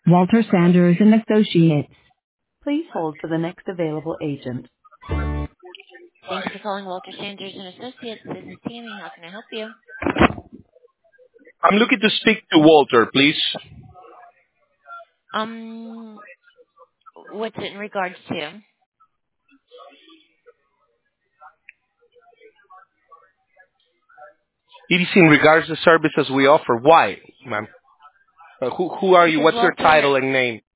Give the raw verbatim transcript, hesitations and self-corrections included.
Walter Sanders and Associates. Please hold for the next available agent. Thank you for calling Walter Sanders and Associates. This is Tammy. How can I help you? I'm looking to speak to Walter, please. Um, what's it in regards to? It is in regards to services we offer. Why, ma'am? Uh, who, who are you? Because What's your Walter, title and name?